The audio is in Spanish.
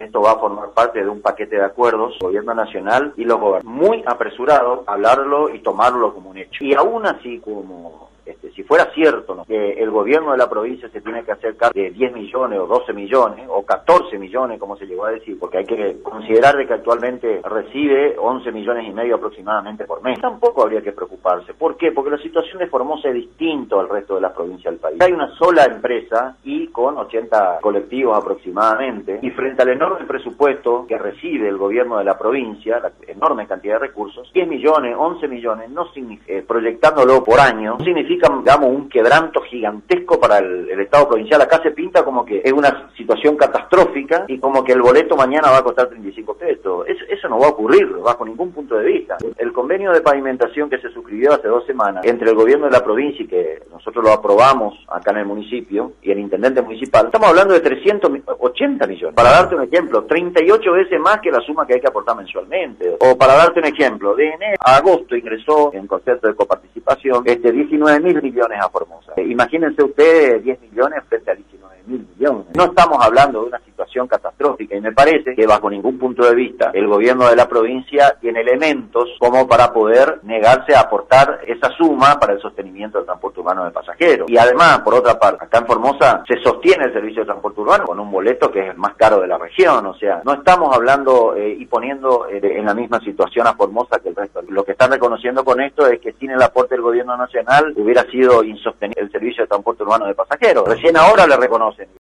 esto va a formar parte de un paquete de acuerdos, gobierno nacional y los gobiernos. Muy apresurado hablarlo y tomarlo como un hecho. Y aún así, como si fuera cierto, ¿no?, que el gobierno de la provincia se tiene que hacer cargo de 10 millones o 12 millones o 14 millones, como se llegó a decir, porque hay que considerar de que actualmente recibe 11 millones y medio aproximadamente por mes. Tampoco habría que preocuparse. ¿Por qué? Porque la situación de Formosa es distinto al resto de las provincias del país. Hay una sola empresa y con 80 colectivos aproximadamente, y frente al enorme presupuesto que recibe el gobierno de la provincia, la enorme cantidad de recursos, 10 millones, 11 millones, no significa, proyectándolo por año, no significa, digamos, un quebranto gigantesco para el Estado provincial. Acá se pinta como que es una situación catastrófica y como que el boleto mañana va a costar 35 pesos. Eso no va a ocurrir bajo ningún punto de vista. El convenio de pavimentación que se suscribió hace 2 semanas entre el gobierno de la provincia y que nosotros lo aprobamos acá en el municipio y el intendente municipal, estamos hablando de 380 millones. Para darte un ejemplo, 38 veces más que la suma que hay que aportar mensualmente. O para darte un ejemplo, de enero a agosto ingresó en concepto de coparticipación 19.000 millones a Formosa. Imagínense ustedes 10 millones frente a 19.000 millones. No estamos hablando de una situación catastrófica y me parece que bajo ningún punto de vista el gobierno de la provincia tiene elementos como para poder negarse a aportar esa suma para el sostenimiento del transporte urbano de pasajeros. Y además, por otra parte, acá en Formosa se sostiene el servicio de transporte urbano con un boleto que es el más caro de la región. O sea, no estamos hablando y poniendo en la misma situación a Formosa que el resto. Lo que están reconociendo con esto es que sin el aporte del gobierno nacional hubiera sido insostenible el servicio de transporte urbano de pasajeros. Recién ahora le reconocen.